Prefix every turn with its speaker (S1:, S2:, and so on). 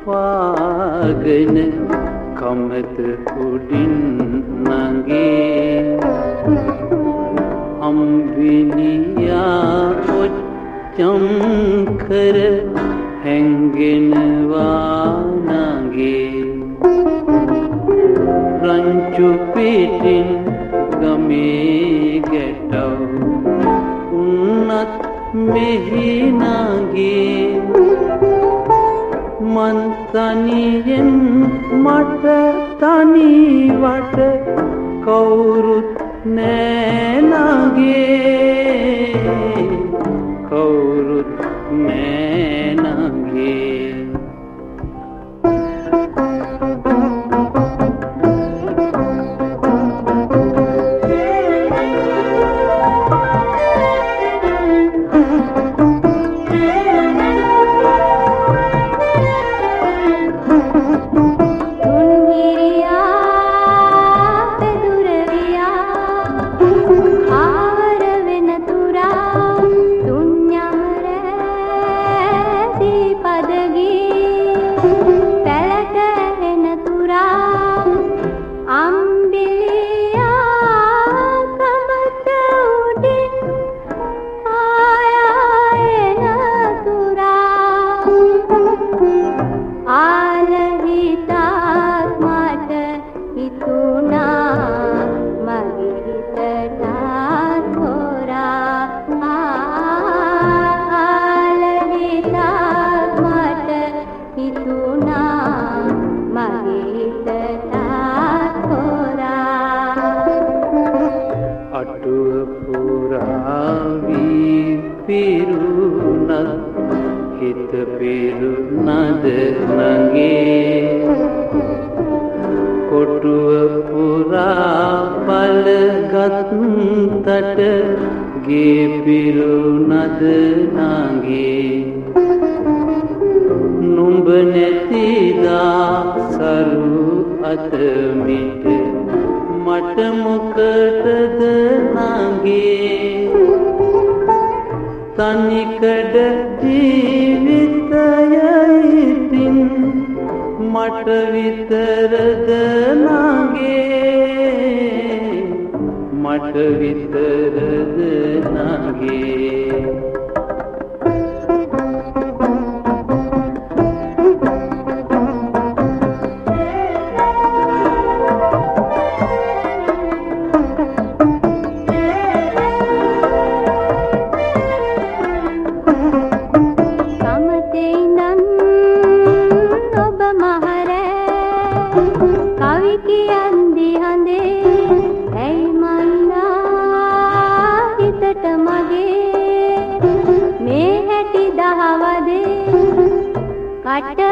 S1: පාගන කමත උඩින් නගේ අම්බිනියා ඔච්චම් කර හැංගෙනවා නගේ රංචු පිටින් ගමේ ගැටව උන්නත් මෙහි නගේ මන් තනියෙන් මට තනිවට කවුරුත් නෑ නගේ කවුරුත් නෑ නගේ හිත පිරුණද නගේ කොටුව පුරා පළගත්තට ගේ පිරුණද නගේ නුඹ නැතිදා සරු අතමිට මට මොකටද නගේ තනිකඩ ජීවිතයයිතින් මට විතරද නගේ මට විතරද නගේ
S2: කට